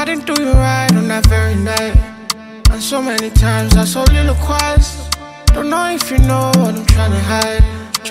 didn't do you right on that very night. And so many times I soliloquize. Don't know if you know what I'm tryna hide.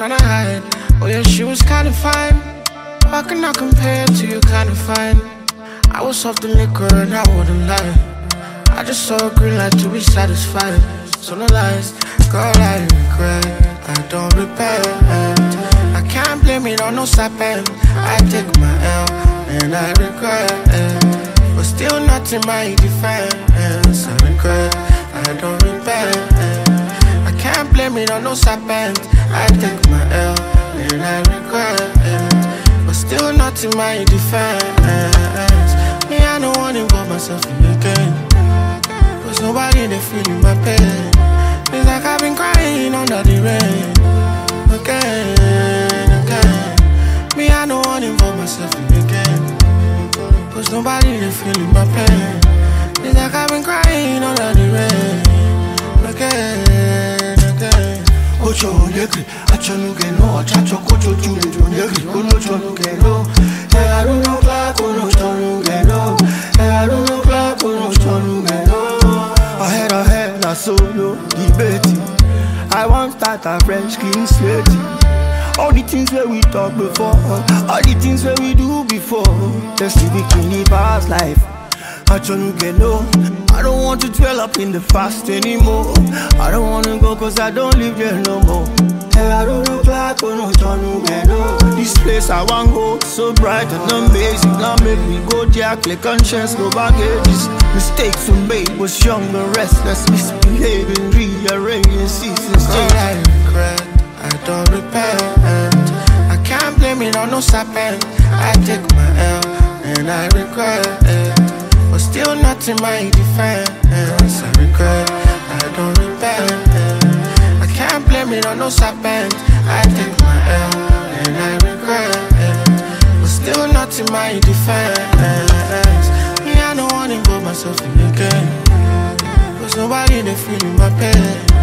Oh yeah, she was kinda fine. How can I compare to you kinda fine? I was off the liquor and I wouldn't lie. I just saw a green light to be satisfied. So no lies, girl, I regret, I don't repent. I can't blame it on no sapent. I take my L and I regret it. But still not in my defense. I regret, I don't repent. I can't blame it on no sapent. I take my L and I regret it. But still not in my defense. Me, I don't wanna involve myself in the game. Cause nobody they feeling my pain. It's like I've been crying under the rain. Again. Me, I don't wanna involve myself in the game. Cause nobody they feeling my pain. It's like I've been crying under the rain. Again. Ocho negri, achonugeno, achacho kocho chule negri, kono chonugeno. I don't know clock, kono chonugeno. I don't know clock, kono chonugeno. Ahead, I solo debate. I want start a French King sweaty. All the things where we talk before, all the things where we do before. Just to be in the past life. I don't want to dwell up in the past anymore. I don't want to go cause I don't live there no more. I don't look like no this place I want go so bright and amazing. Now make me go there, click conscience, no baggages. Mistakes we made was young and restless, misbehaving, rearranging seasons change. I regret, I don't repent. I can't blame it on no sapent. I take my L and I regret it. But still not in my defense. I regret, I don't repent. I can't blame it on no serpent. I take my L and I regret it. But still not in my defense. Me, I don't wanna involve myself in the game. Cause nobody they feeling my pain.